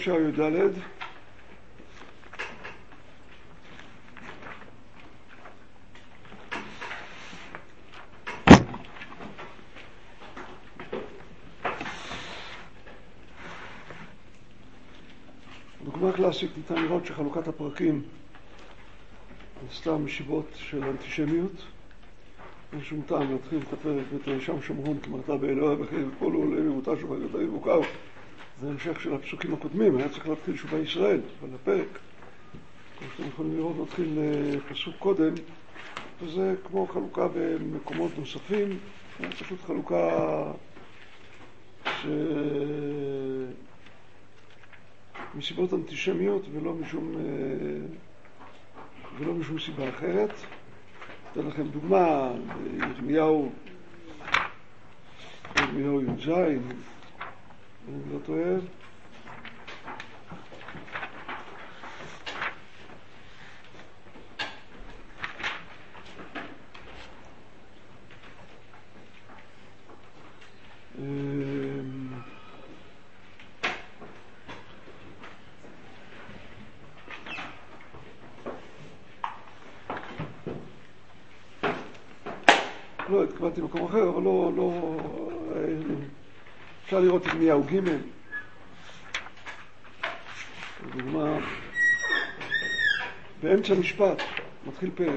ישעיהו י"ד. דוגמה קלאסית ניתן לראות שחלוקת הפרקים נעשתה משיבות של אנטישמיות. אין שום טעם להתחיל את הפרק ותשם שומרון כמרתה באלוהי בחיר כל עולה ממותה שובה גדול יבוקר. זה המשך של הפסוקים הקודמים, היה צריך להתחיל שובה ישראל, אבל הפרק, כמו שאתם יכולים לראות, נתחיל פסוק קודם, וזה כמו חלוקה במקומות נוספים, זה פשוט חלוקה מסיבות אנטישמיות ולא משום סיבה אחרת. אתן לכם דוגמה, ירמיהו י"ז, אני לא טועה. לא התכוונתי במקום אחר, אבל לא אפשר לראות ירמיהו ג', לדוגמה, באמצע משפט מתחיל פרק,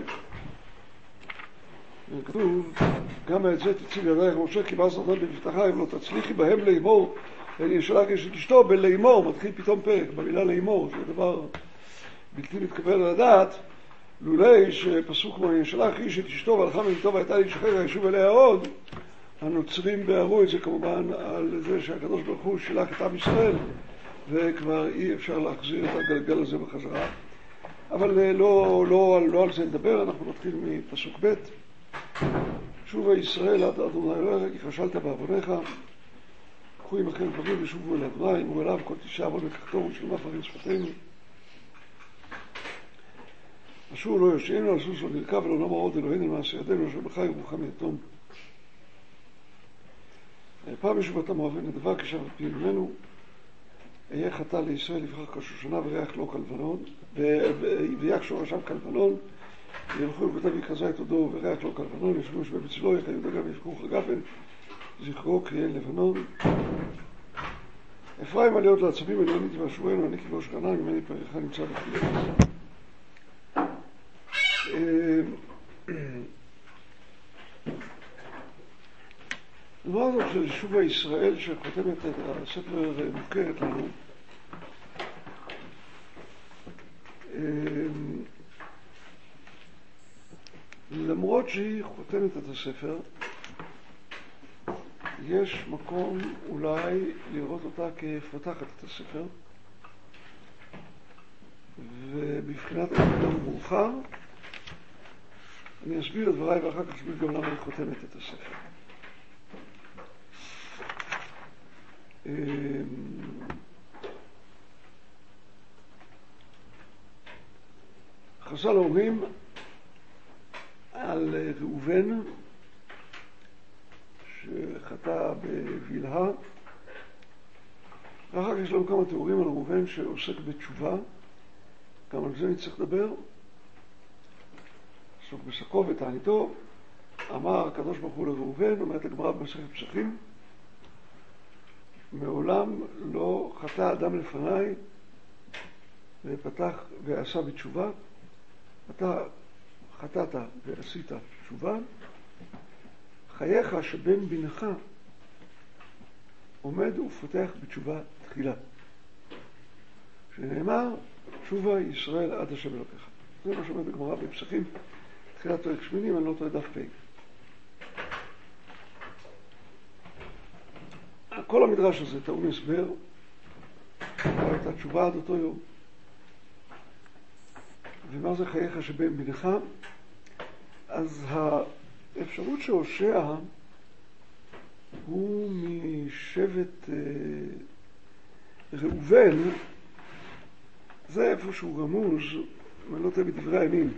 כתוב, גם את זה תצאי לידייך משה כי בא שטן במבטחייך ולא תצליחי בהם לאמור ישלח את אשתו. בלאמור מתחיל פתאום פרק במילה לאמור, זה דבר בלתי מתקבל על הדעת, לולי שפסוק כמו ישלח איש את אשתו והלכה מביתו והייתה להישחרר הישוב אליה עוד. הנוצרים ביארו את זה כמובן על זה שהקדוש ברוך הוא שלח את עם ישראל וכבר אי אפשר להחזיר את הגלגל הזה בחזרה, אבל לא על זה נדבר. אנחנו נתחיל מפסוק ב'. שובה ישראל עד אדוני אלוהיך כי חשלת בעוונך, קחו עמכם דברים ושובו אל אדוני אמרו אליו כל תשעה עוון לקחתו ושלמה פרים שפתנו. אשור לא יושענו על סוס לא נרכב ולא נאמר עוד אלוהינו מעשה ידינו אשר בך ירוחם יתום. פעם ישובת המואבים נדבה כשב על פי ממנו, אהיה חטא לישראל יבחר כשושנה וריח לו כלבנון ויח שורשם כלבנון, ילכו וכתב יכזה את עודו וריח לו כלבנון, ישבו משווה בצלו יחי יהודה גם יפקו חגפן זכרו קריאל לבנון. אפרים עליות לעצבים אני עניתי ואשורנו אני כבוש קנה ממני פריך נמצא בחילה. הדבר הזאת של שובה ישראל שחותמת את הספר מוכרת לנו, למרות שהיא חותמת את הספר יש מקום אולי לראות אותה כפותחת את הספר ובבחינת המוקדם מאוחר. אני אסביר את דבריי ואחר כך אסביר גם למה היא חותמת את הספר. חז"ל אומרים על ראובן שחטא בבלהה, ואחר כך יש לנו כמה תיאורים על ראובן שעוסק בתשובה, גם על זה נצטרך לדבר. עסוק בשקו ותעניתו, אמר הקדוש ברוך הוא לראובן, אומרת הגמרא במסכת פסחים, מעולם לא חטא אדם לפניי ופתח ועשה בתשובה. אתה חטאת ועשית תשובה, חייך שבין בנך עומד ופותח בתשובה תחילה, שנאמר תשובה ישראל עד השם אלוקיך. זה מה שאומרת הגמרא בפסחים תחילת פרק 8, אני לא טועה דף פ'. כל המדרש הזה טעון הסבר, לא הייתה תשובה עד אותו יום. ומה זה חייך שבין בנך? אז האפשרות שהושע הוא משבט ראובן, זה איפה שהוא רמוז, אני לא טועה בדברי הימים.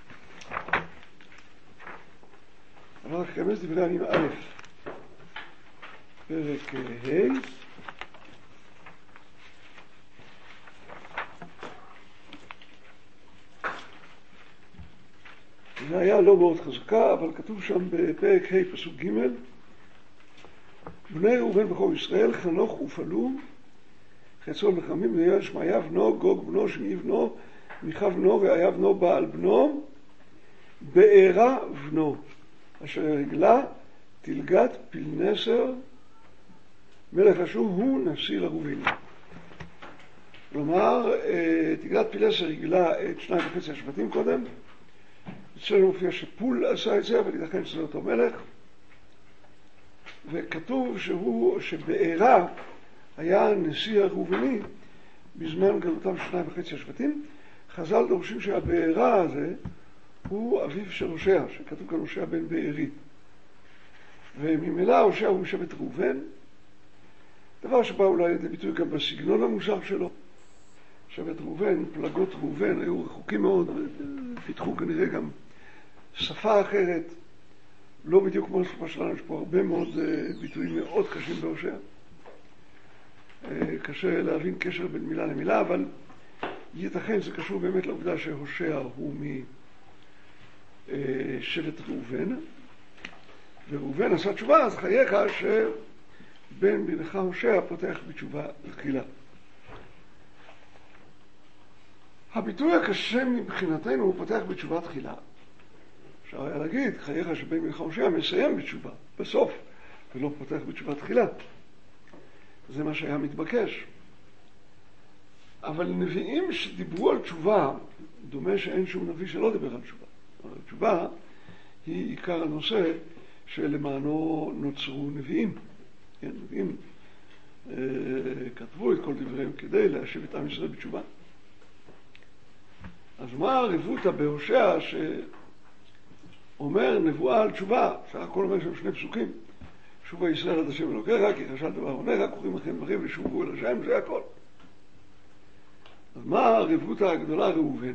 אבל כמס דברי הימים א', פרק ה', והיה לא מאוד חזקה, אבל כתוב שם בפרק ה' פסוק ג' בני ראובן בכור ישראל, חנוך ופלו, חצור לחמים, בני שמעיה בנו, גוג בנו, שמעי בנו, מיכה בנו, ראיה בנו, בעל בנו, בארה בנו, אשר רגלה תלגת פילנסר, מלך אשור הוא נשיא לרובין. כלומר, תלגת פילנסר רגלה את 2.5 השבטים קודם, אצלנו מופיע שפול עשה את זה, אבל ייתכן שזה אותו מלך, וכתוב שבארה היה נשיא הראובני בזמן גלותם של 2.5 השבטים. חז"ל דורשים שהבארה הזה הוא אביו של הושע, שכתוב כאן הושע בן בארי. וממילא הושע הוא משבט ראובן, דבר שבא אולי לידי ביטוי גם בסגנון המוזר שלו. שבט ראובן, פלגות ראובן היו רחוקים מאוד, פיתחו כנראה גם שפה אחרת, לא בדיוק כמו השפה שלנו, יש פה הרבה מאוד ביטויים מאוד קשים בהושע. קשה להבין קשר בין מילה למילה, אבל ייתכן זה קשור באמת לעובדה שהושע הוא משבט ראובן, וראובן עשה תשובה, אז חייך שבן בנך הושע פותח בתשובה תחילה. הביטוי הקשה מבחינתנו הוא פותח בתשובה תחילה. אפשר היה להגיד, חייך שבן בנך הושע מסיים בתשובה, בסוף, ולא פותח בתשובה תחילה. זה מה שהיה מתבקש. אבל נביאים שדיברו על תשובה, דומה שאין שום נביא שלא דיבר על תשובה. התשובה היא עיקר הנושא שלמענו נוצרו נביאים. כן, נביאים כתבו את כל דבריהם כדי להשיב את עם ישראל בתשובה. אז מה הרבותא בהושע שאומר נבואה על תשובה? סך הכל אומר שם 2 פסוקים. שובה ישראל עד השם אלוקיך, כי חשבת בעוונך, קוראים לכם דברים ושובו אל השם, זה הכל. אז מה הרבותא הגדולה ראובן?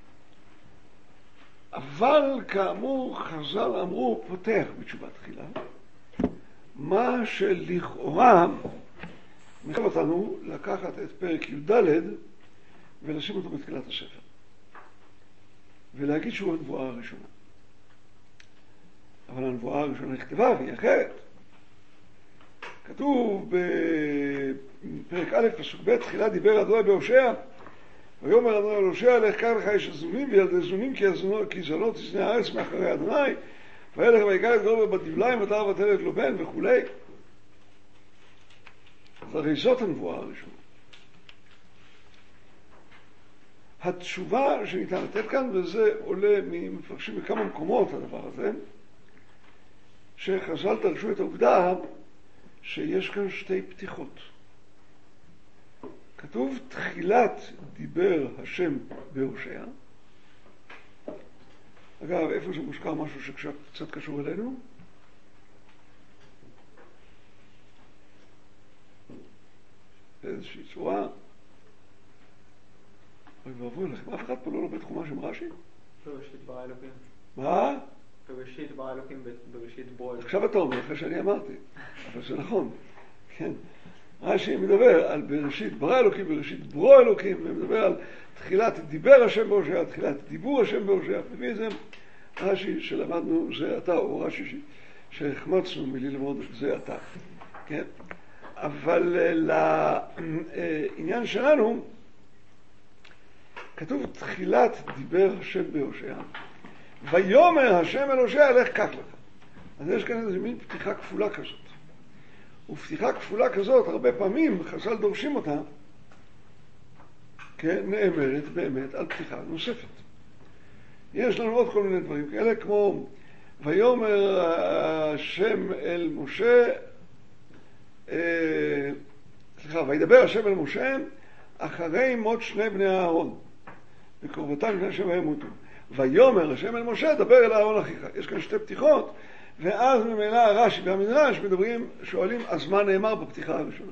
אבל כאמור חז"ל אמרו פותח בתשובה תחילה, מה שלכאורה מחייב אותנו לקחת את פרק י"ד ולשים אותו בתחילת הספר ולהגיד שהוא הנבואה הראשונה. אבל הנבואה הראשונה נכתבה והיא אחרת. כתוב בפרק א' פסוק ב', תחילה דיבר אדוני בהושע, ויאמר אדוני אל הושע, לך קח לך איש הזונים וילדי זונים, כי זונות תזנה הארץ מאחרי אדוני, וילך ויקח את גובר בדבליים ותר ותלת לו בן וכולי. אז הרי זאת הנבואה הראשונה. התשובה שניתן לתת כאן, וזה עולה ממפרשים בכמה מקומות הדבר הזה, שחז"ל דרשו את העובדה שיש כאן 2 פתיחות. כתוב תחילת דיבר השם בהושע. אגב, איפה זה מוזכר משהו שקצת קשור אלינו? באיזושהי צורה. אוי ואבוי לכם, אף אחד פה לא לומד חומש עם רש"י? בראשית ברא אלוקים. מה? בראשית ברא אלוקים, בראשית ברא אלוקים. עכשיו אתה אומר, אחרי שאני אמרתי, אבל זה נכון, כן. רש"י מדבר על בראשית ברא אלוקים, בראשית ברא אלוקים, ומדבר על תחילת דיבר השם בהושע, תחילת דיבור השם בהושע, מביא זה רש"י שלמדנו זה אתה, או רש"י שהחמצנו מללמוד זה אתה, כן. אבל לעניין שלנו, כתוב תחילת דיבר השם בהושע, ויאמר השם אל הושע, לך קח לך. אז יש כאן איזו מין פתיחה כפולה כזאת. ופתיחה כפולה כזאת, הרבה פעמים חז"ל דורשים אותה, כן, נאמרת באמת על פתיחה נוספת. יש לנו עוד כל מיני דברים כאלה, כמו ויאמר השם אל משה, וידבר השם אל משה, אחרי מות 2 בני אהרון, וקרבותם בני השם וימותו. ויאמר השם אל משה, דבר אל אהרון אחיך. יש כאן 2 פתיחות, ואז ממילא הרש"י והמדרש מדברים, שואלים, אז מה נאמר בפתיחה הראשונה?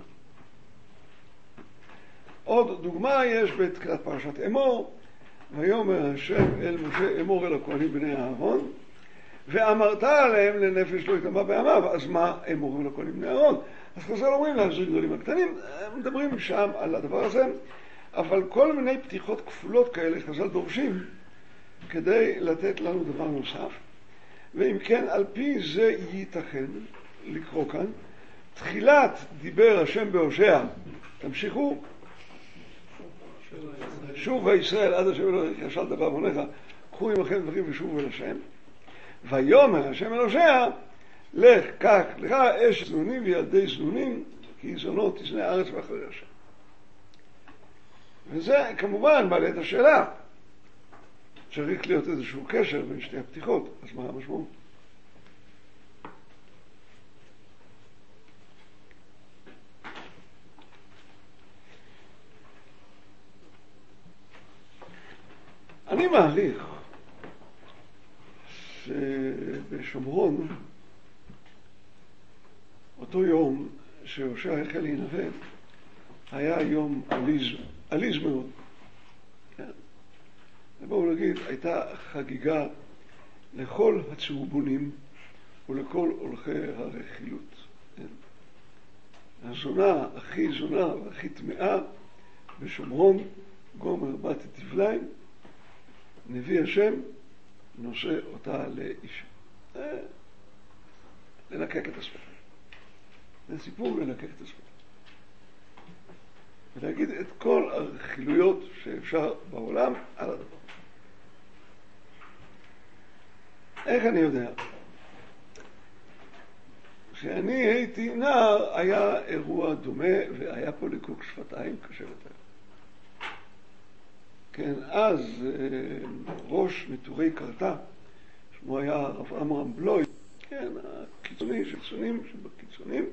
עוד דוגמה יש בתחילת פרשת אמור, ויאמר השם אל משה, אמור אל הכהנים בני אהרון, ואמרת עליהם לנפש לא יטמא בימיו. אז מה אמור אל הכהנים בני אהרון? אז חז"ל אומרים להחזיר גדולים הקטנים, מדברים שם על הדבר הזה, אבל כל מיני פתיחות כפולות כאלה חז"ל דורשים, כדי לתת לנו דבר נוסף, ואם כן, על פי זה ייתכן לקרוא כאן, תחילת דיבר השם בהושע, תמשיכו, שוב וישראל עד השם אלוהיך ישבת בעוונך, קחו עמכם דברים ושובו אל השם, ויאמר השם אל הושע, לך קח לך אשת זנונים וילדי זנונים, כי זונות תזנה הארץ ואחרי השם. וזה כמובן מעלה את השאלה, צריך להיות איזשהו קשר בין שתי הפתיחות, אז מה המשמעות? אני מעריך שבשומרון, אותו יום שהושע החל להינבא, היה יום עליז מאוד. כן? ובואו נגיד, הייתה חגיגה לכל הצהובונים ולכל הולכי הרכילות. כן? הזונה, הכי זונה והכי טמאה בשומרון, גומר בת דבליים, נביא השם נושא אותה לאישה. לנקק את השפתיים. זה סיפור לנקק את השפתיים. ולהגיד את כל הרכילויות שאפשר בעולם על הדבר. איך אני יודע? כשאני הייתי נער היה אירוע דומה והיה פה ליקוק שפתיים קשה לתאר. כן, אז ראש נטורי קרתא, שמו היה הרב עמרם בלוי, כן, הקיצוני של קיצונים שבקיצונים,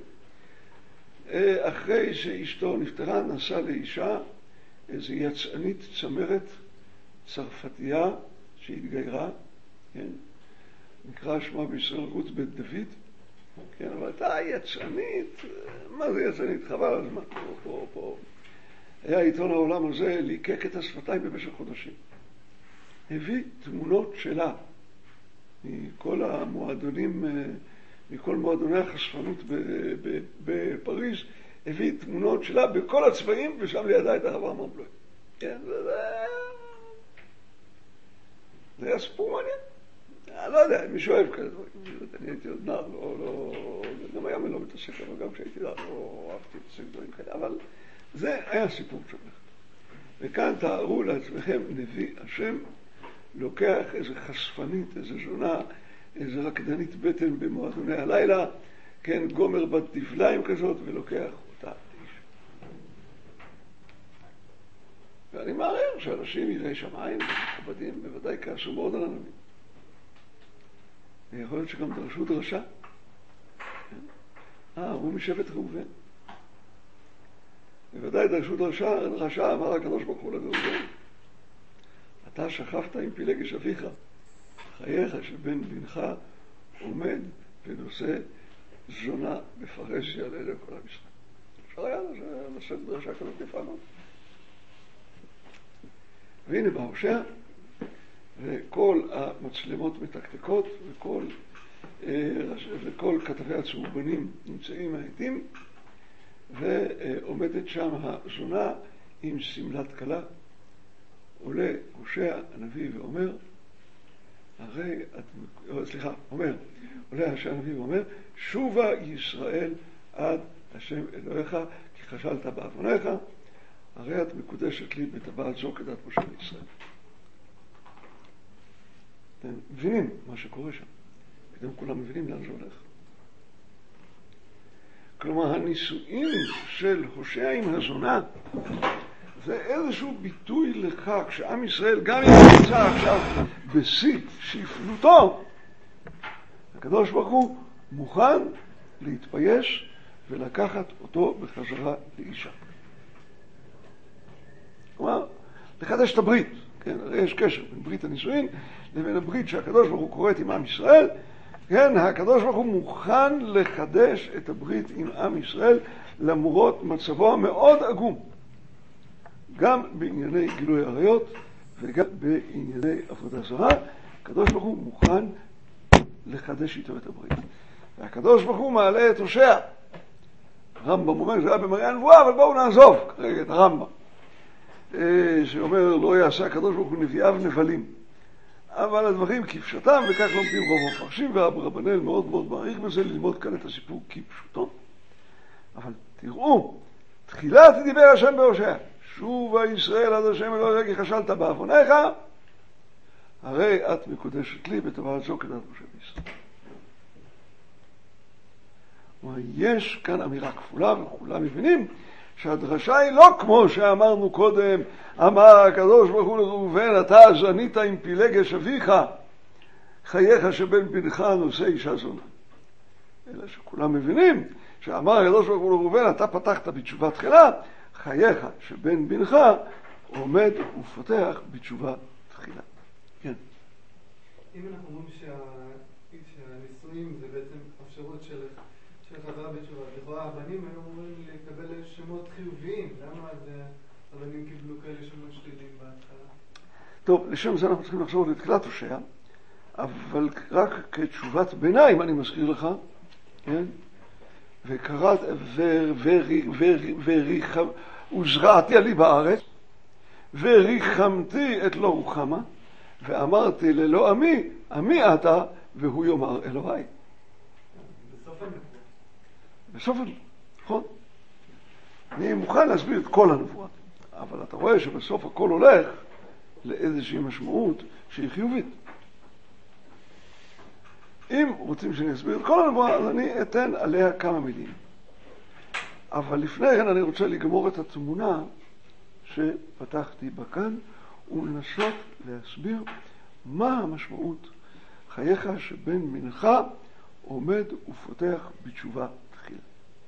אחרי שאשתו נפטרה, נסע לאישה, איזו יצאנית צמרת צרפתייה שהתגיירה, כן, נקרא שמה בישראל רות בית דוד, כן, אבל הייתה יצאנית, מה זה יצאנית? חבל על הזמן, פה. היה עיתון העולם הזה ליקק את השפתיים במשך חודשים. הביא תמונות שלה מכל המועדונים, מכל מועדוני החשפנות בפריז, הביא תמונות שלה בכל הצבעים, ושם לידה את הרב עמרם בלוי. כן, זה היה סיפור מעניין. אני לא יודע, מישהו אוהב כזה דברים. אני הייתי עוד נער, גם היום אני לא מתעסק, אבל גם כשהייתי נער לא אהבתי להתעסק דברים כאלה, אבל זה היה סיפור שלך. וכאן תארו לעצמכם נביא השם, לוקח איזה חשפנית, איזה זונה, איזה רקדנית בטן במועדוני הלילה, כן, גומר בת דבליים כזאת, ולוקח אותה איש. ואני מערער שאנשים יראי שמיים ומכובדים בוודאי כעסו מאוד על הנביא. ויכול להיות שגם דרשו דרשה. הוא משבט ראובן. בוודאי דרשו דרשה, אמר הקדוש ברוך הוא לראובן, אתה שכבת עם פילגש אביך, חייך שבן בנך עומד ונושא זונה בפרהסיה לעיני כל עם ישראל. אפשר היה לשאת דרשה כזאת יפה מאוד. והנה בא הושע, וכל המצלמות מתקתקות, וכל כתבי הצהובנים נמצאים העדים, ועומדת שם הזונה עם סמלת כלה. עולה הושע הנביא ואומר, עולה הושע הנביא ואומר, שובה ישראל עד השם אלוהיך, כי חשלת בעוונך, הרי את מקודשת לי בטבעת זו כדת משה לישראל. אתם מבינים מה שקורה שם? אתם כולם מבינים לאן זה הולך. כלומר, הנישואים של הושע עם הזונה זה איזשהו ביטוי לכך שעם ישראל גם אם נמצא עכשיו בשיא שפלותו, הקדוש ברוך הוא מוכן להתפייס ולקחת אותו בחזרה לאישה. כלומר, לחדש את הברית. כן, הרי יש קשר בין ברית הנישואין לבין הברית שהקדוש ברוך הוא קוראת עם עם ישראל. כן, הקדוש ברוך הוא מוכן לחדש את הברית עם עם ישראל למרות מצבו המאוד עגום. גם בענייני גילוי עריות וגם בענייני עבודה זרה, הקדוש ברוך הוא מוכן לחדש איתו את הברית. והקדוש ברוך הוא מעלה את הושע. הרמב"ם אומר, זה היה במראה הנבואה, אבל בואו נעזוב כרגע את הרמב"ם. שאומר, לא יעשה הקדוש ברוך הוא נביאיו נבלים. אבל הדברים כפשוטם, וכך לומדים רוב המפרשים, והרבנאל מאוד מאוד מעריך בזה ללמוד כאן את הסיפור כפשוטו. אבל תראו, תחילה תדיבר השם בהושע, שובה ישראל עד השם אלוהיך כי חשלת בעווניך, הרי את מקודשת לי בטובת זו כדת משה וישראל. יש כאן אמירה כפולה, וכולם מבינים שהדרשה היא לא כמו שאמרנו קודם, אמר הקדוש ברוך הוא לראובן, אתה זנית עם פילגש אביך, חייך שבן בנך נושא אישה זונה. אלא שכולם מבינים שאמר הקדוש ברוך הוא לראובן, אתה פתחת בתשובה תחילה, חייך שבן בנך עומד ופותח בתשובה תחילה. כן. אם אנחנו אומרים שהנישואים זה בעצם אפשרות של חזרה בתשובה, לכאורה הבנים היו אמורים לקבל שמות חיוביים, למה הבנים קיבלו כאלה שמות שליליים בהתחלה? טוב, לשם זה אנחנו צריכים לחזור לתחילת הושע, אבל רק כתשובת ביניים אני מזכיר לך, כן? וקראת וזרעתי עלי בארץ וריחמתי את לא רוחמה ואמרתי ללא עמי, עמי אתה והוא יאמר אלוהי. בסוף הנבואה, נכון? אני מוכן להסביר את כל הנבואה, אבל אתה רואה שבסוף הכל הולך לאיזושהי משמעות שהיא חיובית. אם רוצים שאני אסביר את כל הנבואה, אז אני אתן עליה כמה מילים. אבל לפני כן אני רוצה לגמור את התמונה שפתחתי בה כאן, ולנסות להסביר מה המשמעות חייך שבן בנך עומד ופותח בתשובה תחילה.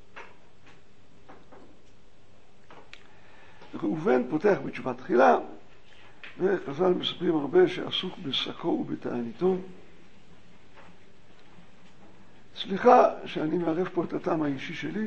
ראובן פותח בתשובה תחילה, וחז"ל מספרים הרבה שעסוק בשקו ובתעניתו. סליחה שאני מערב פה את הטעם האישי שלי,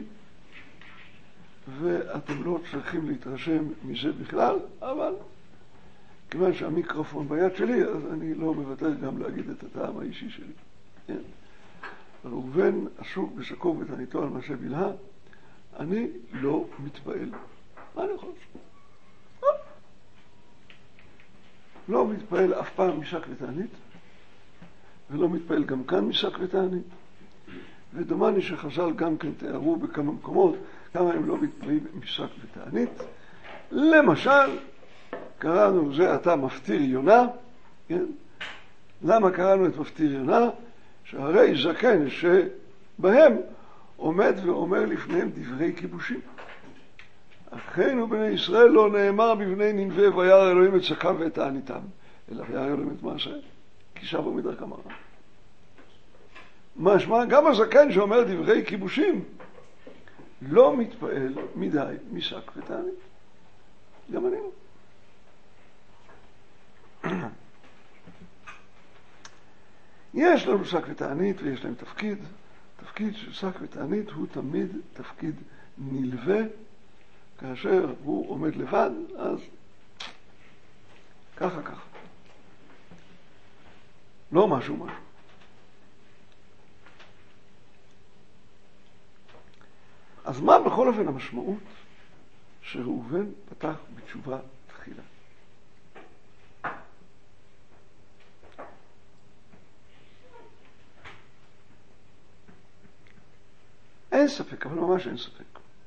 ואתם לא צריכים להתרשם מזה בכלל, אבל כיוון שהמיקרופון ביד שלי, אז אני לא מוותר גם להגיד את הטעם האישי שלי. כן? ראובן עסוק בשקו ובתעניתו על מעשה בלהה, אני לא מתפעל. מה אני יכול לעשות? לא מתפעל אף פעם משק ותענית, ולא מתפעל גם כאן משק ותענית. ודומני שחז"ל גם כן תיארו בכמה מקומות כמה הם לא מתפעלים משק ותענית. למשל, קראנו זה עתה מפטיר יונה, כן? למה קראנו את מפטיר יונה? שהרי זקן שבהם עומד ואומר לפניהם דברי כיבושים. אחינו בני ישראל לא נאמר בבני נינווה וירא אלוהים את שקם ואת תעניתם, אלא וירא אלוהים את מעשה, כי שבו מדרכם הרע. משמע, גם הזקן שאומר דברי כיבושים לא מתפעל מדי משק ותענית. גם אני לא. יש לנו שק ותענית ויש להם תפקיד. תפקיד של שק ותענית הוא תמיד תפקיד נלווה. כאשר הוא עומד לבד, אז ככה. לא משהו. אז מה בכל אופן המשמעות שראובן פתח בתשובה תחילה? אין ספק, אבל ממש אין ספק.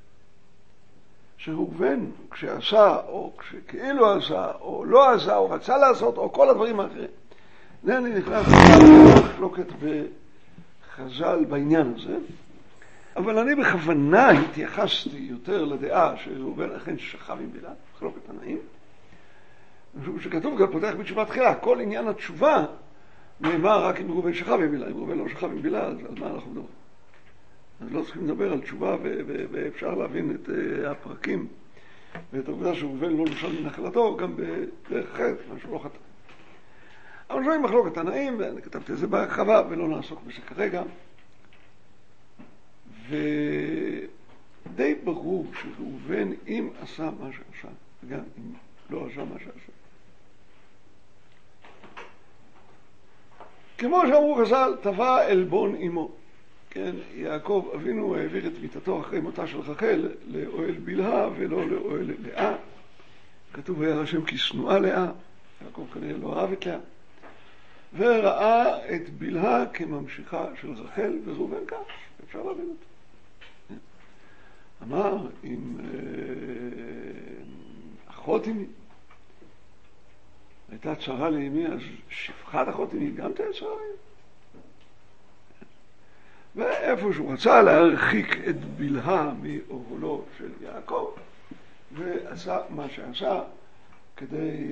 שראובן כשעשה, או כשכאילו עשה, או לא עשה, או רצה לעשות, או כל הדברים האחרים. אני נכנס לחלוקת בחז"ל בעניין הזה, אבל אני בכוונה התייחסתי יותר לדעה שראובן אכן שכב עם בלהה, חלוקת תנאים. משום שכתוב גם פותח בתשובה תחילה, כל עניין התשובה נאמר רק אם ראובן שכב עם בלהה. אם ראובן לא שכב עם בלהה, אז על מה אנחנו מדברים? אז לא צריכים לדבר על תשובה, ואפשר להבין את הפרקים ואת העובדה שראובן לא נושל מנחלתו גם בדרך אחרת, משהו לא חטא. אבל זוהי מחלוקת תנאים, ואני כתבתי את זה בהרחבה ולא נעסוק בזה כרגע. ודי ברור שראובן אם עשה מה שעשה, וגם אם לא עשה מה שעשה. כמו שאמרו חז"ל, טבע עלבון אמו. כן, יעקב אבינו העביר את מיתתו אחרי מותה של רחל לאוהל בלהה ולא לאוהל לאה. כתוב היה השם כי שנואה לאה, יעקב כנראה לא אהב את לאה. וראה את בלהה כממשיכה של רחל וראובן כך, אפשר להבין אותו. אמר, אם אחות אמי הייתה צרה לאמי, אז שפחת אחות אמי גם תהיה צרה לאמי. ואיפה שהוא רצה להרחיק את בלהה מאוהלו של יעקב, ועשה מה שעשה כדי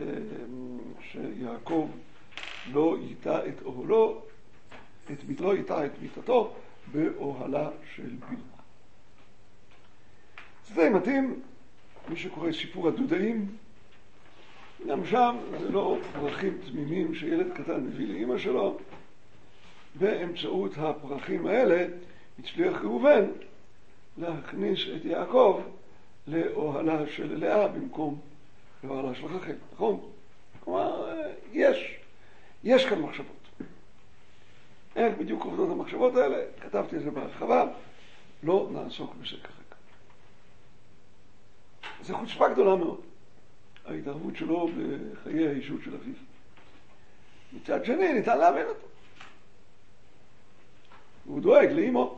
שיעקב לא ייטע את אוהלו, לא ייטע את מיטתו באוהלה של בלהה. זה די מתאים, מי שקורא סיפור הדודאים, גם שם זה לא פרחים תמימים שילד קטן מביא לאמא שלו, באמצעות הפרחים האלה הצליח ראובן להכניס את יעקב לאוהלה של לאה במקום לאוהלה של רחל, נכון? כלומר, יש כאן מחשבות. איך בדיוק עובדות המחשבות האלה? כתבתי את זה בהרחבה, לא נעסוק בזה כרגע. זו חוצפה גדולה מאוד, ההתערבות שלו בחיי האישות של אביו. מצד שני, ניתן להבין אותו. הוא דואג לאמו.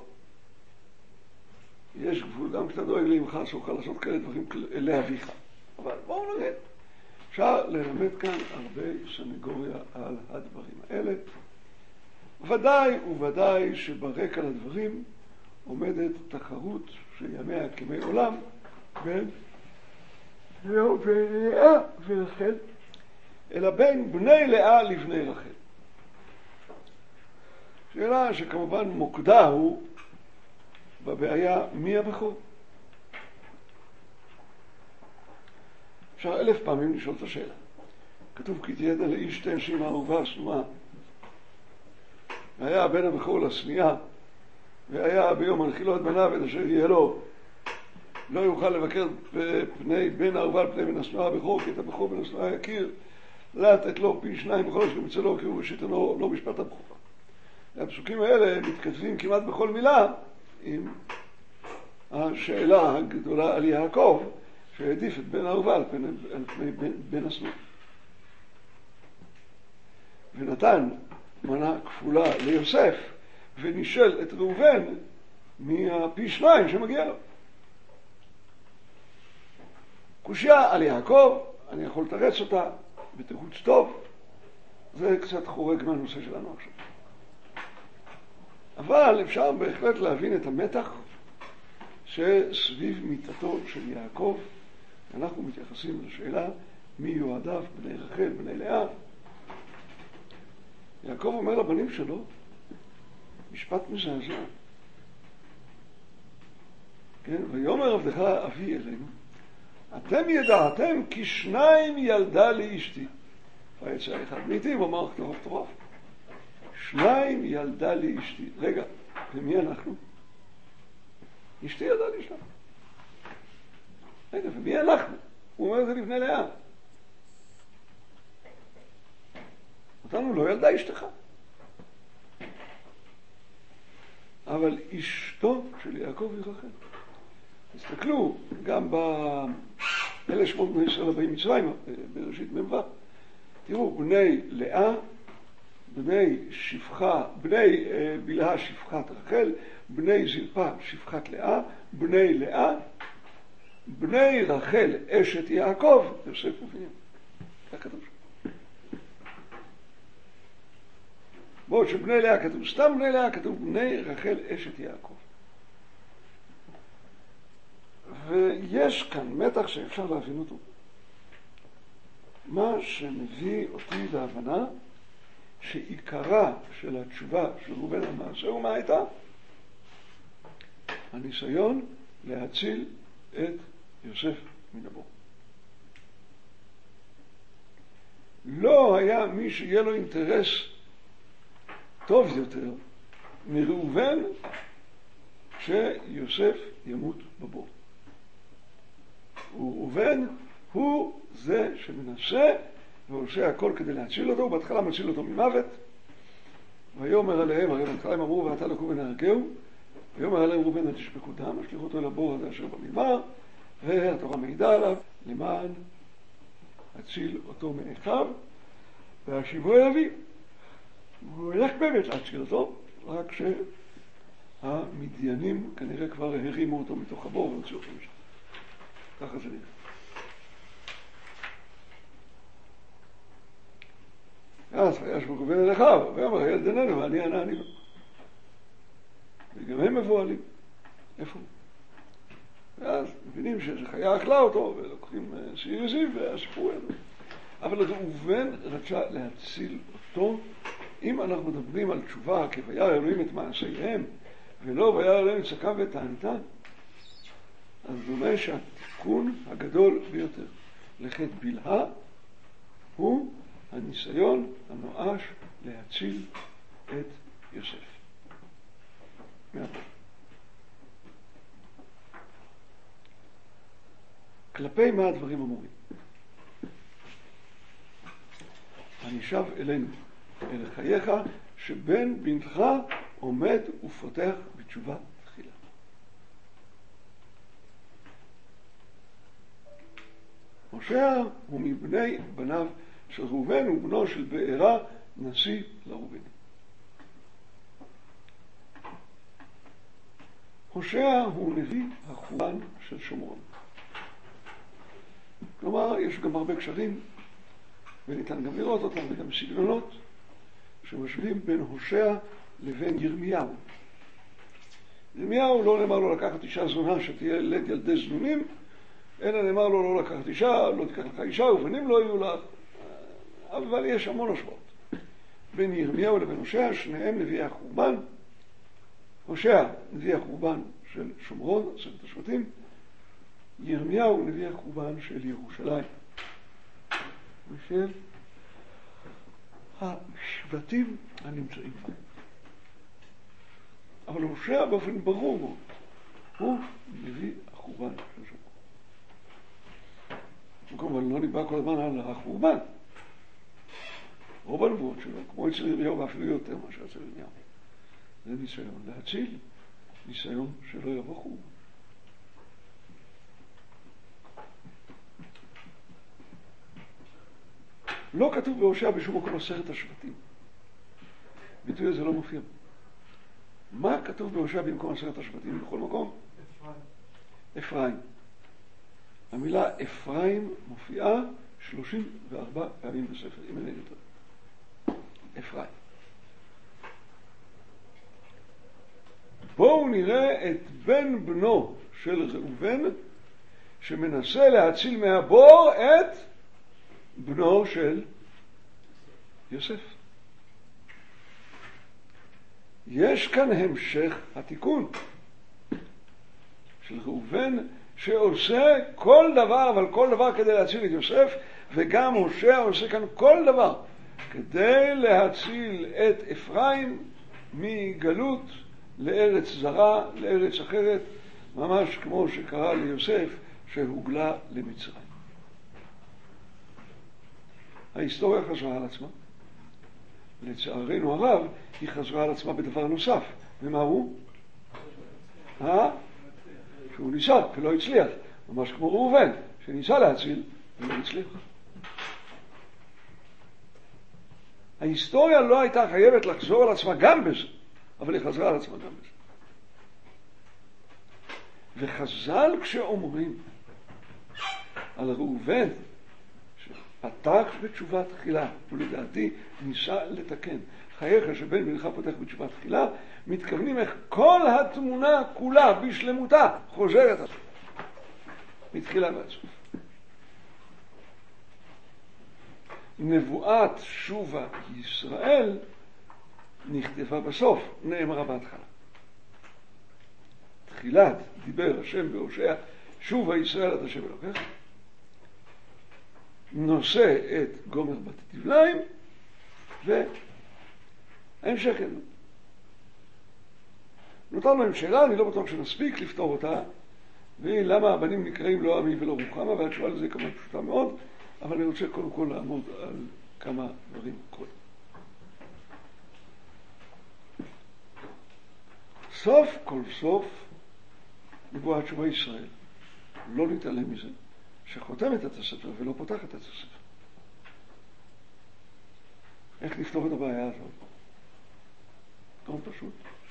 יש גבול, גם כשאתה דואג לאמך, אסור לך לעשות כאלה דברים לאביך. אבל בואו נגיד, אפשר ללמד כאן הרבה סנגוריה על הדברים האלה. ודאי וודאי שברקע לדברים עומדת תחרות שימיה כמי עולם בין לאה ורחל, אלא בין בני לאה לבני רחל. שאלה שכמובן מוקדה הוא בבעיה מי הבכור. אפשר 1000 פעמים לשאול את השאלה. כתוב כי תהיינה לאיש שתי נשים אהובה שנואה. והיה הבן הבכור לשניאה, והיה ביום הנחילו את בניו את אשר יהיה לו, לא יוכל לבקר בפני בן האהובה על פני בן השנואה הבכור, כי את הבכור בן השנואה יכיר, לתת לו פי 2 בכל אשר ימצא לו, כי הוא ראשית לא משפט הבכורה. הפסוקים האלה מתכתבים כמעט בכל מילה עם השאלה הגדולה על יעקב, שהעדיף את בן האהובה על פני בן השנואה. ונתן מנה כפולה ליוסף, ונישל את ראובן מהפי 2 שמגיע לו. קושיה על יעקב, אני יכול לתרץ אותה בתירוץ טוב, זה קצת חורג מהנושא שלנו עכשיו. אבל אפשר בהחלט להבין את המתח שסביב מיתתו של יעקב. אנחנו מתייחסים לשאלה מי יועדיו, בני רחל, בני לאה. יעקב אומר לבנים שלו משפט מזעזע. כן, ויאמר עבדך אבי אלינו, אתם ידעתם כי 2 ילדה לאשתי. ויצא אחד מאיתים ואמר כתוב טרוף. 2 ילדה לאשתי. רגע, ומי אנחנו? אשתי ילדה לאשתה. רגע, ומי אנחנו? הוא אומר את זה לפני לאה. אותנו לא ילדה אשתך. אבל אשתו של יעקב היא רחל. תסתכלו, גם אלה שמות בני ישראל הבאים מצרים, בראשית מ"ו. תראו, בני לאה, בני בלהה שפחת רחל, בני זלפה שפחת לאה, בני לאה, בני רחל אשת יעקב, יוסף ובנימין. זה כתוב שם. בעוד שבני לאה כתוב סתם בני לאה, כתוב בני רחל אשת יעקב. ויש כאן מתח שאפשר להבין אותו. מה שמביא אותי להבנה שעיקרה של התשובה של ראובן המעשה ומה הייתה? הניסיון להציל את יוסף מן הבור. לא היה מי שיהיה לו אינטרס טוב יותר מראובן שיוסף ימות בבור. וראובן הוא זה שמנסה ועושה הכל כדי להציל אותו. בהתחלה מציל אותו ממוות. ויאמר עליהם, הרי בהתחלה הם אמרו ואתה לקום ונהרגהו. ויאמר עליהם ראובן אל תשפכו דם, השליכו אותו אל הבור הזה אשר במדבר, והתורה מעידה עליו למען אציל אותו מאחיו והשיבו אל אביו. הוא ילך באמת להציל אותו, רק שהמדיינים כנראה כבר הרימו אותו מתוך הבור והוציאו אותו משם. ככה זה נראה. אז היה שמקובל אל אחיו, ואמר הילד איננו, ואני אנה אני לו. וגם הם מבועלים. איפה הוא? ואז מבינים שאיזו חיה אכלה אותו, ולוקחים שעיר זיו, והסיפור ידו. אבל ראובן רצה להציל אותו. אם אנחנו מדברים על תשובה, כי וירא אלוהים את מעשיהם, ולא וירא אלוהים את צדקם ואת טענתם, אז דומה שהתיקון הגדול ביותר לחטא בלהה הוא הניסיון הנואש להציל את יוסף. כלפי מה הדברים אמורים? אני שב אלינו, אל חייך, שבן בנך עומד ופותח בתשובה תחילה. הושע הוא מבני בניו של ראובן, הוא בנו של בארה, נשיא לראובנים. הושע הוא נביא החורבן של שומרון. כלומר, יש גם הרבה קשרים, וניתן גם לראות אותם, וגם סגנונות, שמשווים בין הושע לבין ירמיהו. ירמיהו לא נאמר לו לקחת אישה זונה שתהיה לד ילדי זנונים, אלא נאמר לו לא לקחת אישה, לא תיקח לך אישה, ובנים לא יהיו לך. אבל יש המון השוואות. בין ירמיהו לבין הושע, שניהם נביאי החורבן. הושע נביא החורבן של שומרון, עשרת השבטים. ירמיהו נביא החורבן של ירושלים. ושל השבטים הנמצאים בה. אבל הושע באופן ברור מאוד, הוא נביא החורבן של שומרון. הוא כמובן לא נקבע כל הזמן על החורבן. רוב הנבואות שלו, כמו אצל ירמיהו ואפילו יותר מאשר אצל ירמיהו. זה ניסיון להציל, ניסיון שלא יבוא חורבן. לא כתוב בהושע בשום מקום 10 השבטים. ביטוי הזה לא מופיע. מה כתוב בהושע במקום 10 השבטים בכל מקום? אפרים. המילה אפרים מופיעה 34 פעמים בספר, אם אני יותר. אפרים. בואו נראה את בן בנו של ראובן שמנסה להציל מהבור את בנו של יוסף. יש כאן המשך התיקון של ראובן שעושה כל דבר, אבל כל דבר כדי להציל את יוסף, וגם הושע עושה כאן כל דבר כדי להציל את אפרים מגלות לארץ זרה, לארץ אחרת, ממש כמו שקרה ליוסף שהוגלה למצרים. ההיסטוריה חזרה על עצמה. לצערנו הרב, היא חזרה על עצמה בדבר נוסף. ומה הוא? שהוא ניסה ולא הצליח. ממש כמו ראובן, שניסה להציל ולא הצליח. ההיסטוריה לא הייתה חייבת לחזור על עצמה גם בזה, אבל היא חזרה על עצמה גם בזה. וחז"ל כשאומרים על ראובן שפתח בתשובה תחילה, ולדעתי ניסה לתקן, חייך שבן בנך פותח בתשובה תחילה, מתכוונים איך כל התמונה כולה בשלמותה חוזרת עצמה מתחילה ועד סוף. נבואת שובה ישראל נכתבה בסוף, נאמרה בהתחלה. תחילת דיבר השם בהושע, שובה ישראל את השם אלוקיך, נושא את גומר בת תבליים, וההמשך ידעו. נותרנו עם שאלה, אני לא בטוח שנספיק לפתור אותה, והיא למה הבנים נקראים לא עמי ולא רוחמה, והתשובה לזה כמה פשוטה מאוד, אבל אני רוצה קודם כל לעמוד על כמה דברים קודם. סוף כל סוף נבואת שובה ישראל, לא נתעלם מזה, שחותמת את הספר ולא פותחת את הספר. איך נפתור את הבעיה הזאת? פתאום פשוט.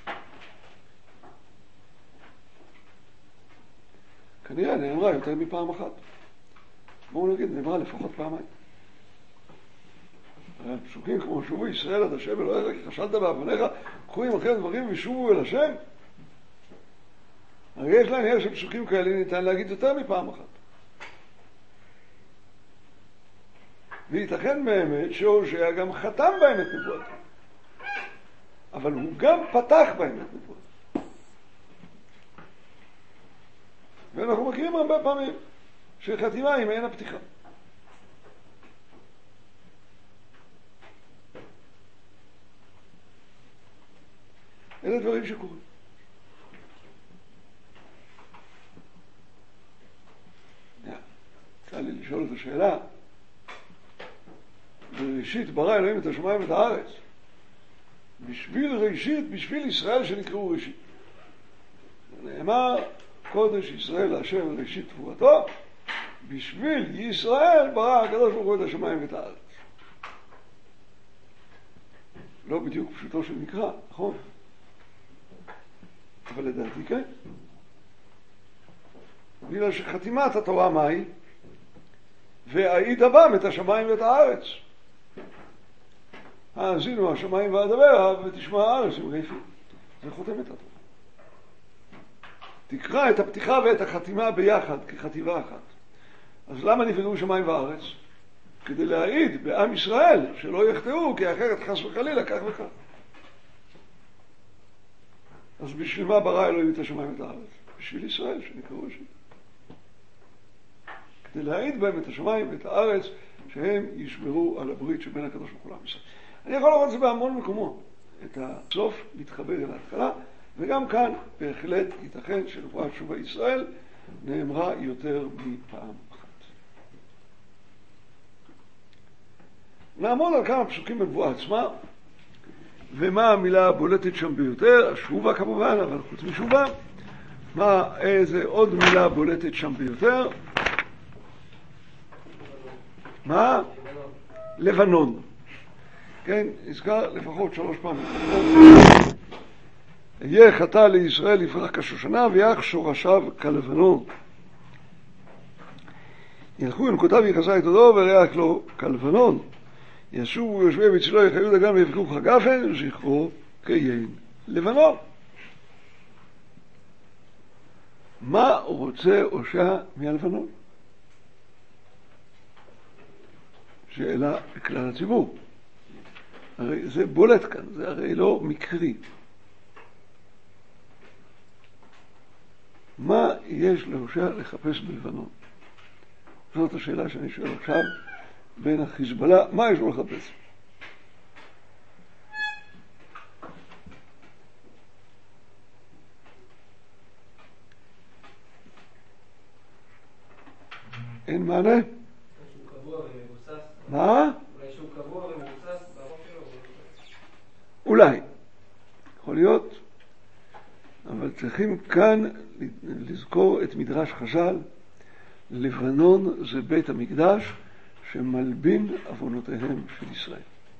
כנראה נאמרה יותר מפעם אחת. בואו נגיד, נאמרה לפחות פעמיים. פסוקים כמו שובו ישראל עד השם אלוהיך כי חשדת בעווניך, קחו עמכם דברים ושובו אל השם. הרי יש לעניין של פסוקים כאלה ניתן להגיד יותר מפעם אחת. וייתכן באמת שהושע גם חתם בהם את נבואתו, אבל הוא גם פתח בהם את נבואתו. ואנחנו מכירים הרבה פעמים שחתימה היא מעין הפתיחה. אלה דברים שקורים. צריך לי לשאול את השאלה, בראשית ברא אלוהים את השמיים ואת הארץ. בשביל ראשית, בשביל ישראל שנקראו ראשית. נאמר, קודש ישראל להשם ראשית תבואתו, בשביל ישראל ברא הקדוש ברוך הוא את השמיים ואת הארץ. לא בדיוק פשוטו של מקרא, נכון? אבל לדעתי כן. בגלל שחתימת התורה מהי? והעיד בם את השמיים ואת הארץ. האזינו השמיים ואדבר ותשמע הארץ עם רייפים. זה חותמת התורה. תקרא את הפתיחה ואת החתימה ביחד כחטיבה אחת. אז למה נפרדו שמיים וארץ? כדי להעיד בעם ישראל שלא יחטאו, כי אחרת חס וחלילה כך וכך. אז בשביל מה ברא אלוהים את השמיים ואת הארץ? בשביל ישראל שנקראו ראשית. כדי להעיד בהם את השמיים ואת הארץ שהם ישמרו על הברית שבין הקדוש ברוך הוא לעם ישראל. אני יכול לראות את זה בהמון מקומות. את הסוף מתחבר אל ההתחלה, וגם כאן בהחלט ייתכן שנבואת שובה ישראל נאמרה יותר מפעם אחת. נעמוד על כמה פסוקים בנבואה עצמה, ומה המילה הבולטת שם ביותר? השובה כמובן, אבל חוץ משובה, איזה עוד מילה בולטת שם ביותר? מה? לבנון. כן, נזכר לפחות 3 פעמים. יהיה חטא לישראל יפרח כשושנה ויח שורשיו כלבנון. ילכו ינקותיו יחסה את עודו וריח לו כלבנון. ישובו יושבי בצלו יחיו דגן ויפקו חגפן זכרו כיין לבנון. מה רוצה הושע מהלבנון? שאלה בכלל הציבור. הרי זה בולט כאן, זה הרי לא מקרי. מה יש להושע לחפש בלבנון? זאת השאלה שאני שואל עכשיו בין החיזבאללה, מה יש לו לחפש? אין מענה? אולי שהוא קבוע ומבוסס. מה? אולי שהוא קבוע ומבוסס ברוב שלו. אולי. יכול להיות. אבל צריכים כאן לזכור את מדרש חז"ל. לבנון זה בית המקדש שמלבין עוונותיהם של ישראל.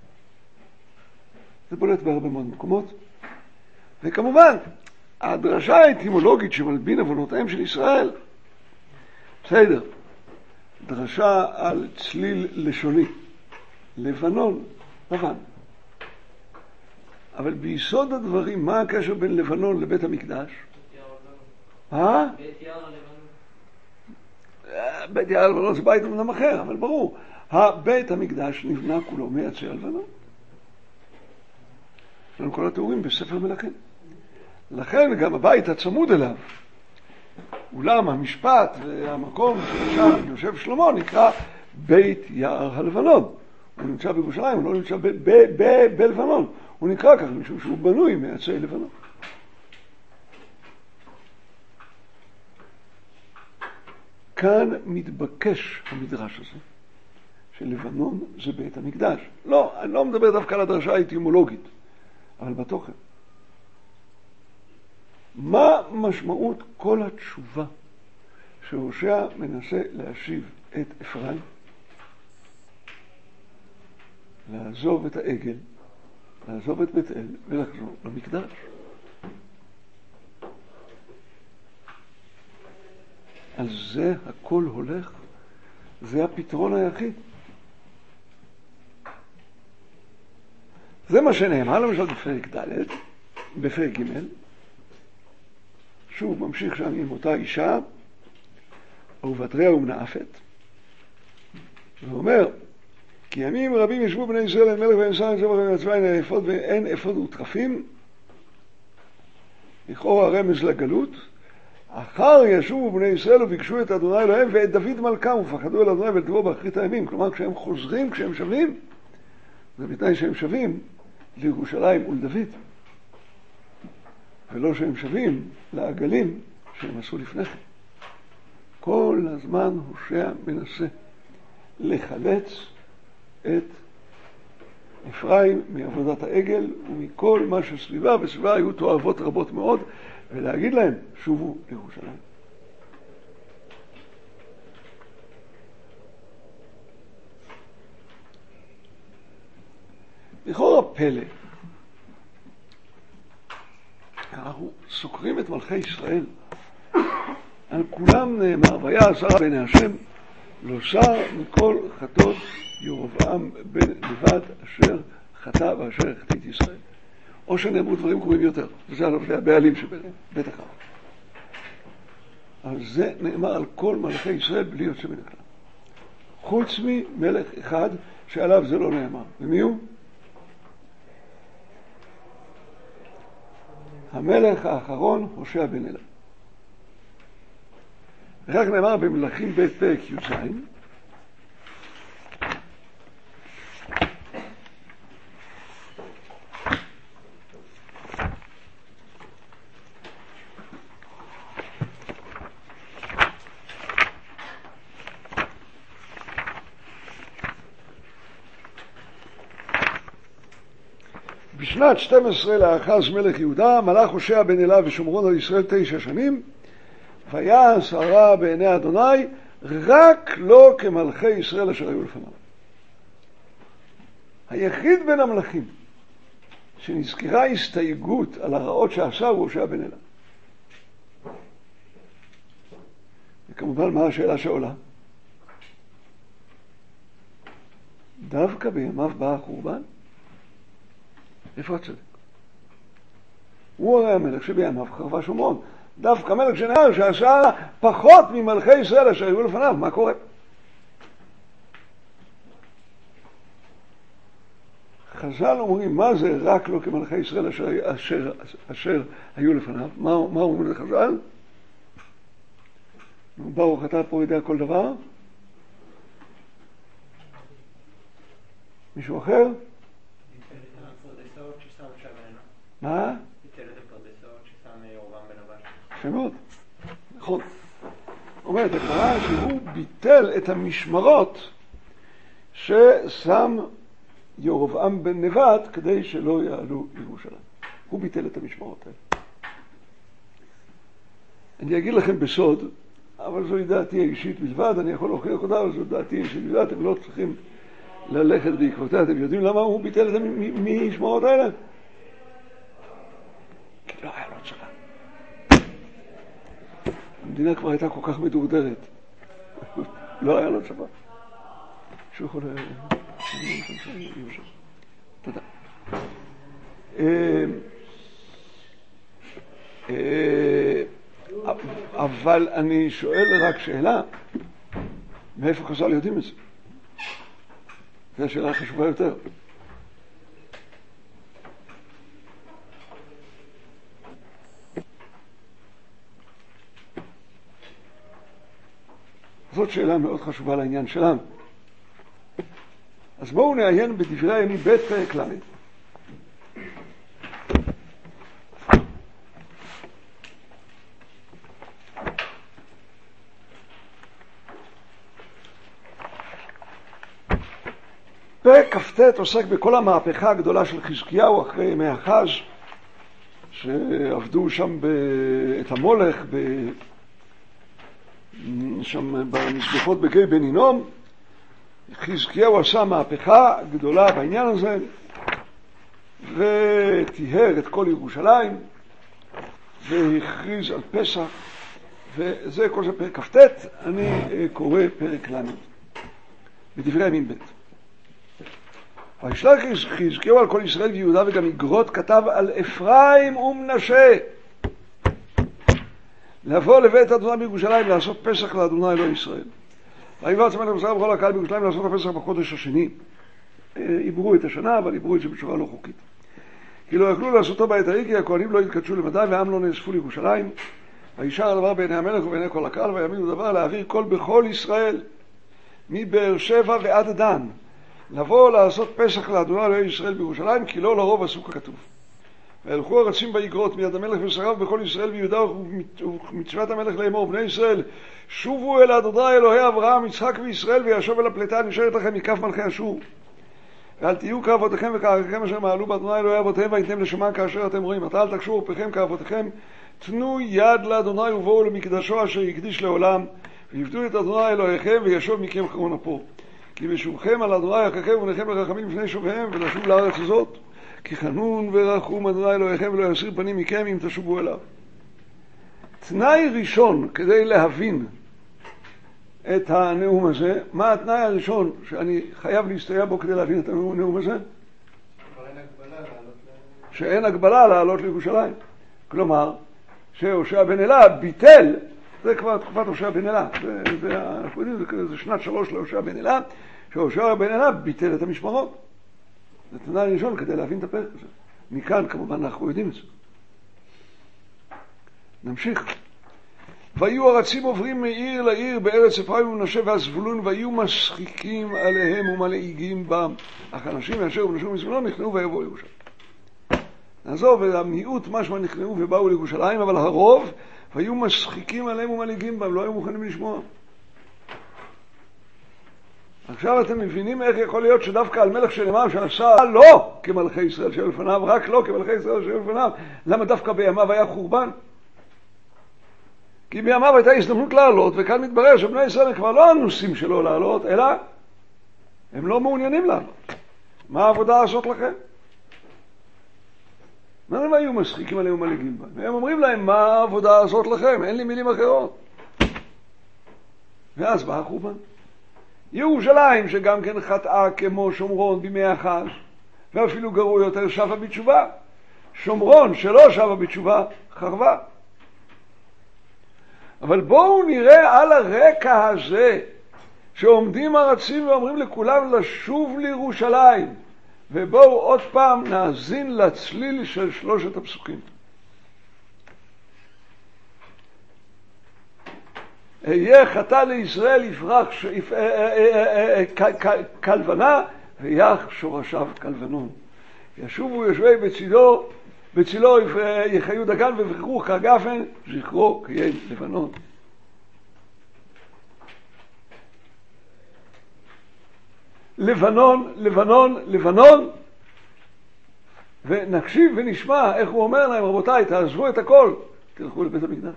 זה בולט בהרבה מאוד מקומות. וכמובן, הדרשה האטימולוגית שמלבין עוונותיהם של ישראל, בסדר, דרשה על צליל לשוני. לבנון, לבן. אבל ביסוד הדברים, מה הקשר בין לבנון לבית המקדש? בית יער לבנון. בית יער לבנון זה בית אמנם אחר, אבל ברור. הבית המקדש נבנה כולו מעצי הלבנון. יש לנו כל התיאורים בספר מלכים. לכן גם הבית הצמוד אליו, אולם המשפט והמקום ששם יושב שלמה נקרא בית יער הלבנון. הוא נמצא בירושלים, הוא לא נמצא בלבנון. הוא נקרא כך משום שהוא בנוי מעצי לבנון. כאן מתבקש המדרש הזה, שלבנון זה בית המקדש. לא, אני לא מדבר דווקא על הדרשה האטימולוגית, אבל בתוכן. מה משמעות כל התשובה שהושע מנסה להשיב את אפרים? לעזוב את העגל לעזוב את בית אל ולחזור למקדש. על זה הכל הולך, זה הפתרון היחיד. זה מה שנאמר למשל בפרק ד', בפרק ג', שוב ממשיך שם עם אותה אישה, ובתריה ומנאפת, ואומר, כי ימים רבים ישבו בני ישראל אין מלך ואין שר אין זבח ואין הצבא אין אפוד ואין אפוד וטרפים, לכאורה רמז לגלות. אחר ישובו בני ישראל וביקשו את אדוני אלוהיהם ואת דוד מלכם ופחדו אל אדוני ולטבעו באחרית הימים. כלומר כשהם חוזרים, כשהם שבים, זה בתנאי שהם שבים לירושלים ולדוד, ולא שהם שבים לעגלים שהם עשו לפני כן. כל הזמן הושע מנסה לחלץ את אפרים מעבודת העגל ומכל מה שסביבה, וסביבה היו תועבות רבות מאוד, ולהגיד להם שובו לירושלים. לכאורה פלא, אנחנו סוקרים את מלכי ישראל, על כולם נאמר ויעש הרע בעיני השם לא שר מכל חטאות ירבעם בן נבט אשר חטא ואשר החטיא את ישראל. או שנאמרו דברים גרועים יותר, וזה על הבעלים שביניהם, בית אחד. אבל זה נאמר על כל מלכי ישראל בלי יוצא מן הכלל. חוץ ממלך אחד שעליו זה לא נאמר. ומי הוא? המלך האחרון, הושע בן אלה. רק נאמר במלכים ב' פרק י"ז, בשנת 12 לאחז מלך יהודה מלך הושע בן אלה ושומרון על ישראל 9 שנים, ויעש הרע בעיני אדוני רק לא כמלכי ישראל אשר היו לפניו. היחיד בין המלכים שנזכרה הסתייגות על הרעות שעשה הוא הושע בן אלה. וכמובן מה השאלה שעולה? דווקא בימיו בא החורבן? איפה הצדק? הוא הרי המלך שבימיו חרבה שומרון. דווקא מלך שנאמר שעשה פחות ממלכי ישראל אשר היו לפניו. מה קורה? חז"ל אומרים מה זה רק לא כמלכי ישראל אשר היו לפניו. מה אומרים לחז"ל? ברוך אתה פה יודע כל דבר? מישהו אחר? מה? ביטל את הפרדסות ששם ירבעם בן נבט. שמות, נכון. אומרת הגמרא שהוא ביטל את המשמרות ששם ירבעם בן נבט כדי שלא יעלו לירושלים. הוא ביטל את המשמרות האלה. אני אגיד לכם בסוד, אבל זו דעתי האישית בלבד, אני יכול להוכיח אותה, אבל זו דעתי האישית בלבד, אתם לא צריכים ללכת בעקבותיה. אתם יודעים למה הוא ביטל את המשמרות האלה? כי לא היה לו צבא. המדינה כבר הייתה כל כך מדורדרת. לא היה לו צבא. שהוא יכול... תודה. אבל אני שואל רק שאלה, מאיפה חז"ל יודעים את זה? זו השאלה חשובה יותר. זאת שאלה מאוד חשובה לעניין שלנו. אז בואו נעיין בדברי הימים ב' פרק ל'. פרק כ"ט עוסק בכל המהפכה הגדולה של חזקיהו אחרי ימי אחז, שעבדו שם את המולך שם במזבחות בגיא בן הינום. חזקיהו עשה מהפכה גדולה בעניין הזה, וטיהר את כל ירושלים, והכריז על פסח, וזה כל זה פרק כ"ט. אני קורא פרק ל' בדברי הימים ב'. וישלח חזקיהו על כל ישראל ויהודה וגם איגרות כתב על אפרים ומנשה לבוא לבית אדוני בירושלים לעשות פסח לאדוני אלוהי ישראל. ויבץ המלך בשר וכל הקהל בירושלים לעשות הפסח בחודש השני. עברו את השנה, אבל עברו את זה בצורה לא חוקית. כי לא יכלו לעשותו בעת ההיא, כי הכהנים לא התקדשו למדי והעם לא נאספו לירושלים. וישר הדבר בעיני המלך ובעיני כל הקהל, ויעמידו דבר להעביר קול בכל ישראל מבאר שבע ועד דן לבוא לעשות פסח לאדוני אלוהי ישראל בירושלים, כי לא לרוב עשו ככתוב. והלכו הרצים באיגרות מיד המלך ושריו בכל ישראל ויהודה ומצוות המלך לאמור בני ישראל שובו אל אדוני אלוהי אברהם יצחק וישראל וישוב אל הפליטה הנשארת לכם מכף מלכי אשור. ואל תהיו כאבותיכם וכערכיכם אשר מעלו באדוני אלוהי אבותיהם ויתנם לשמם כאשר אתם רואים. עתה אל תקשו עורפיכם כאבותיכם, תנו יד לאדוני ובואו למקדשו אשר יקדיש לעולם, ויפדו את אדוני אלוהיכם וישוב מכם חרון אפו. כי בשובכם על אדוני אחיכם ובניכם לרחמים לפני שוביהם ולשוב לארץ הזאת, כי חנון ורחום אדוני אלוהיכם ולא יסיר פנים מכם אם תשובו אליו. תנאי ראשון כדי להבין את הנאום הזה, מה התנאי הראשון שאני חייב להסתייע בו כדי להבין את הנאום הזה? שאין הגבלה לעלות לירושלים. כלומר, שהושע בן אלה ביטל, זה כבר תקופת הושע בן אלה, אנחנו יודעים, זה שנת 3 להושע בן אלה, שהושע בן אלה ביטל את המשמרות. זה תנאי ראשון כדי להבין את הפרק הזה. מכאן כמובן אנחנו יודעים את זה. נמשיך. ויהיו הרצים עוברים מעיר לעיר בארץ אפרים ומנשה והזבולון, ויהיו משחיקים עליהם ומלעיגים בם. אך אנשים מאשר ומנשה ומזבולון נכנעו ויבואו לירושלים. נעזוב, המיעוט משמע נכנעו ובאו לירושלים, אבל הרוב והיו משחיקים עליהם ומלעיגים בם, לא היו מוכנים לשמוע. עכשיו אתם מבינים איך יכול להיות שדווקא על מלך שנאמר שעשה לא כמלכי ישראל שהיו לפניו, רק לא כמלכי ישראל שהיו לפניו. למה דווקא בימיו היה חורבן? כי בימיו הייתה הזדמנות לעלות, וכאן מתברר שבני ישראל כבר לא אנוסים שלו לעלות, אלא הם לא מעוניינים לעלות. מה העבודה הזאת לכם? מה הם היו משחיקים עליהם ומלעיגים בהם? והם אומרים להם, מה העבודה הזאת לכם? אין לי מילים אחרות. ואז בא החורבן. ירושלים שגם כן חטאה כמו שומרון בימי אחז, ואפילו גרוע יותר שבה בתשובה. שומרון שלא שבה בתשובה חרבה. אבל בואו נראה על הרקע הזה שעומדים הרצים ואומרים לכולם לשוב לירושלים, ובואו עוד פעם נאזין לצליל של 3 הפסוקים. אהיה חטא לישראל יפרח כלבנה ויח שורשיו כלבנון. ישובו יושבי בצילו יחיו דגן וברכו כגפן זכרו כיין לבנון. לבנון, לבנון, לבנון. ונקשיב ונשמע איך הוא אומר להם, רבותיי, תעזבו את הכל, תלכו לבית המקדש.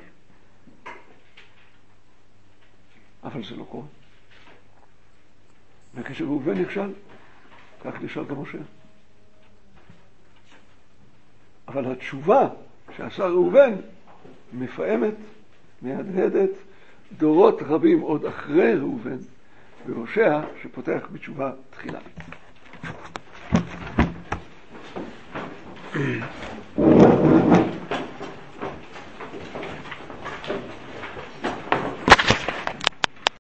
אבל זה לא קורה. וכשראובן נכשל, כך נכשל גם משה. אבל התשובה שעשה ראובן מפעמת, מהדהדת דורות רבים עוד אחרי ראובן, והושע שפותח בתשובה תחילה.